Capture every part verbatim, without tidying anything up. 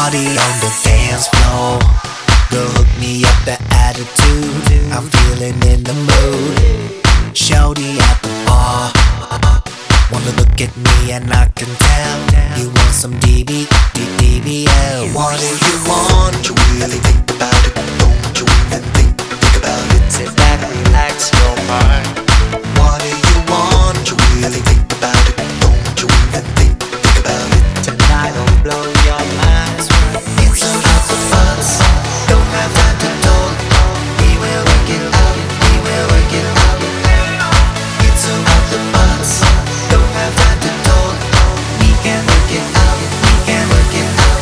Party on the dance floor. Girl, hook me up the attitude. I'm feeling in the mood. Shorty at the bar, wanna look at me and I can tell you want some D B, D B L. What do you want? Don't you really think about it? Don't you even think, think about it? Sit back, relax your mind. What do you want? Don't you really think about it? Don't you even think, think about it? Tonight I'll blow your mind. It's about the buzz. Don't have time to talk. We will work it out. We will work it out. It's about the buzz. Don't have time to talk. We can work it out. We can work it out.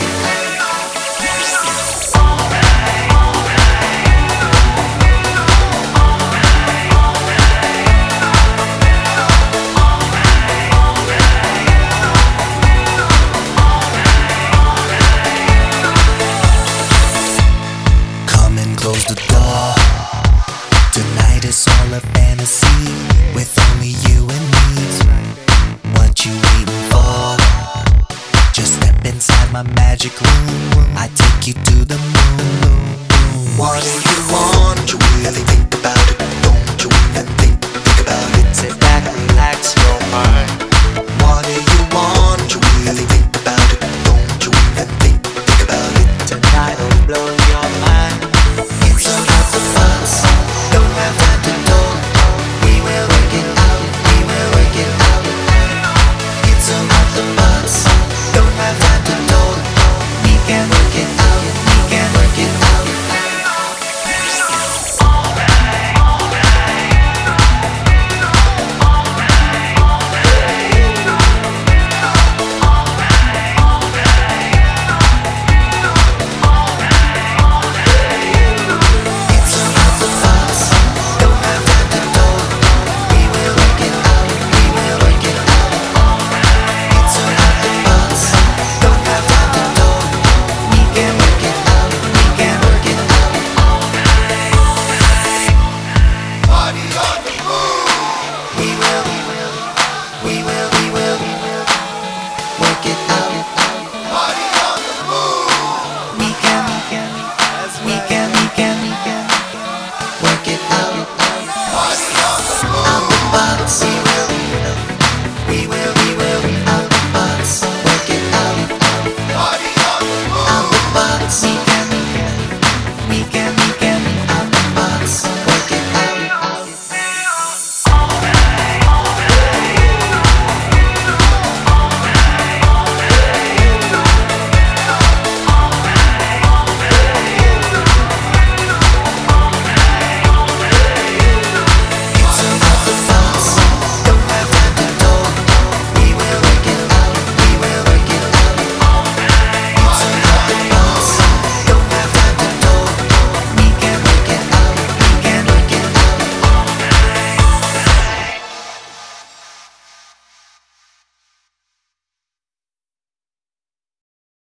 Come and close the door. Tonight is all a fantasy with only you and me. What you waiting for? Just step inside my magic room. I take you to the moon. What do you want? Don't you really think about it? Don't you even think, think about it? Sit back,